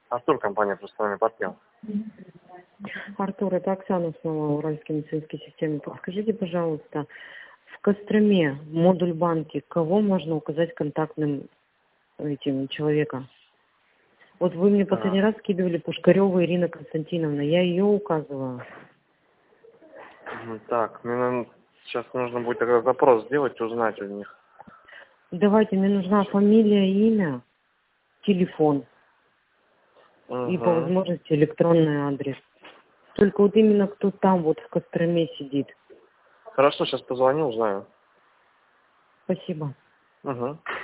Артур, компания «Просто с вами партнер». Артур, это Оксана снова, Уральской медицинской системы. Подскажите, пожалуйста, в Костроме, модуль банки, кого можно указать контактным этим человека? Вот вы мне последний раз скидывали Пушкарева Ирина Константиновна, я ее указывала. Так, мне, наверное, сейчас нужно будет тогда запрос сделать, узнать у них. Давайте, мне нужна фамилия, имя, телефон и по возможности электронный адрес. Только вот именно кто там вот в Костроме сидит. Хорошо, сейчас позвоню, узнаю. Спасибо. Угу.